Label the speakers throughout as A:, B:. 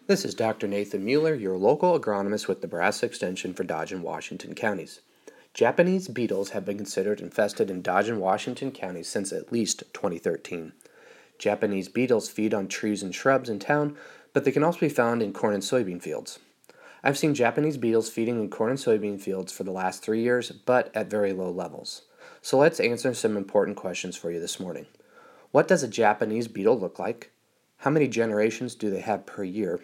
A: This is Dr. Nathan Mueller, your local agronomist with Nebraska Extension for Dodge and Washington counties. Japanese beetles have been considered infested in Dodge and Washington counties since at least 2013. Japanese beetles feed on trees and shrubs in town, but they can also be found in corn and soybean fields. I've seen Japanese beetles feeding in corn and soybean fields for the last 3 years, but at very low levels. So let's answer some important questions for you this morning. What does a Japanese beetle look like? How many generations do they have per year?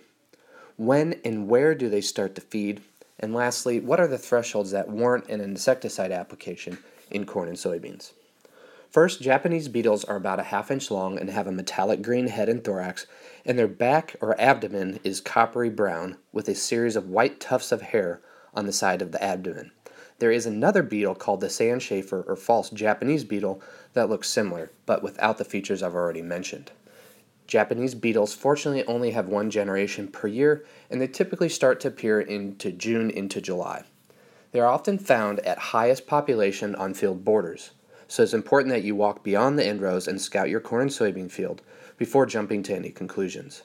A: When and where do they start to feed? And lastly, what are the thresholds that warrant an insecticide application in corn and soybeans? First, Japanese beetles are about a ½ inch long and have a metallic green head and thorax, and their back or abdomen is coppery brown with a series of white tufts of hair on the side of the abdomen. There is another beetle called the sandchafer or false Japanese beetle that looks similar, but without the features I've already mentioned. Japanese beetles fortunately only have one generation per year, and they typically start to appear into June into July. They are often found at highest population on field borders, so it's important that you walk beyond the end rows and scout your corn and soybean field before jumping to any conclusions.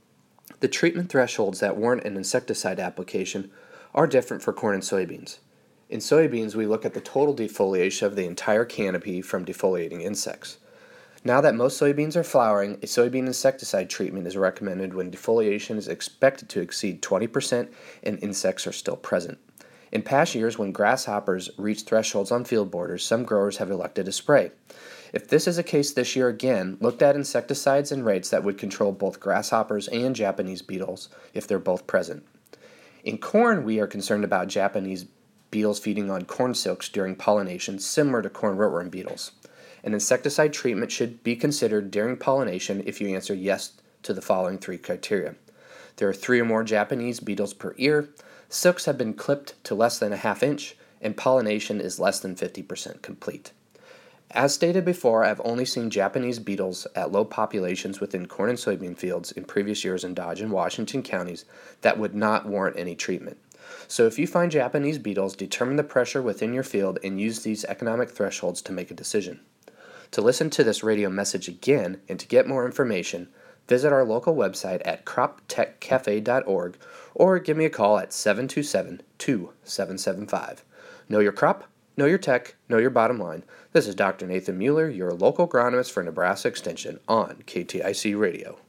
A: The treatment thresholds that warrant an insecticide application are different for corn and soybeans. In soybeans, we look at the total defoliation of the entire canopy from defoliating insects. Now that most soybeans are flowering, a soybean insecticide treatment is recommended when defoliation is expected to exceed 20% and insects are still present. In past years, when grasshoppers reach thresholds on field borders, some growers have elected to spray. If this is the case this year again, look at insecticides and rates that would control both grasshoppers and Japanese beetles if they're both present. In corn, we are concerned about Japanese beetles feeding on corn silks during pollination, similar to corn rootworm beetles. An insecticide treatment should be considered during pollination if you answer yes to the following 3 criteria. There are 3 or more Japanese beetles per ear, silks have been clipped to less than a ½ inch, and pollination is less than 50% complete. As stated before, I've only seen Japanese beetles at low populations within corn and soybean fields in previous years in Dodge and Washington counties that would not warrant any treatment. So if you find Japanese beetles, determine the pressure within your field and use these economic thresholds to make a decision. To listen to this radio message again and to get more information, visit our local website at croptechcafe.org or give me a call at 727-2775. Know your crop, know your tech, know your bottom line. This is Dr. Nathan Mueller, your local agronomist for Nebraska Extension on KTIC Radio.